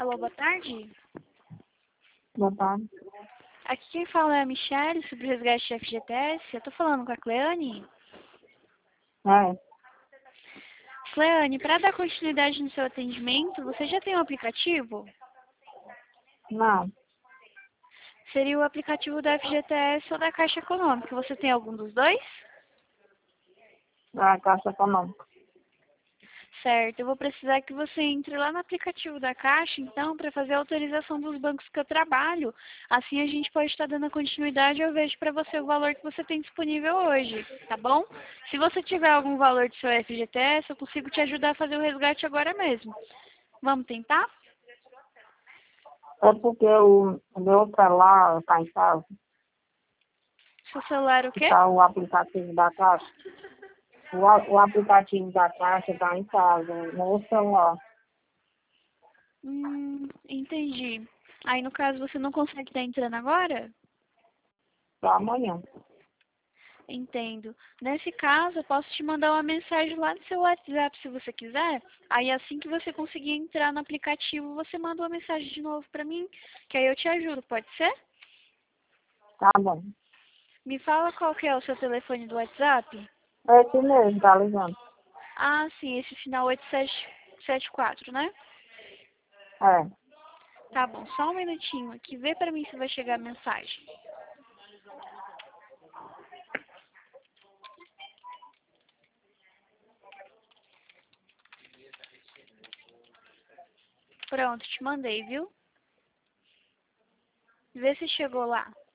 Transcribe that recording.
Alô, boa tarde. Boa tarde. Aqui quem fala é a Michelle, sobre o resgate de FGTS. Eu tô falando com a Cleane. É, Cleane, para dar continuidade no seu atendimento, você já tem um aplicativo? não, Seria o aplicativo da FGTS ou da Caixa Econômica. Você tem algum dos dois? da Caixa Econômica. Certo, eu vou precisar que você entre lá no aplicativo da Caixa, então, para fazer a autorização dos bancos que eu trabalho. Assim a gente pode estar dando continuidade e eu vejo para você o valor que você tem disponível hoje, tá bom? Se você tiver algum valor do seu FGTS, eu consigo te ajudar a fazer o resgate agora mesmo. Vamos tentar? É porque o meu celular está em casa, Seu celular o quê? está o aplicativo da Caixa. O aplicativo da Caixa está em casa, no celular, Entendi. Aí, no caso, você não consegue estar entrando agora? para amanhã. Entendo. Nesse caso, eu posso te mandar uma mensagem lá no seu WhatsApp, se você quiser. Aí, assim que você conseguir entrar no aplicativo, você manda uma mensagem de novo pra mim, que aí eu te ajudo, pode ser? Tá bom. Me fala qual que é o seu telefone do WhatsApp. É esse mesmo, tá ligando? Ah, sim, esse final 8774, né? É, Tá bom, só um minutinho aqui. Vê pra mim se vai chegar a mensagem. Pronto, te mandei, viu? Vê se chegou lá.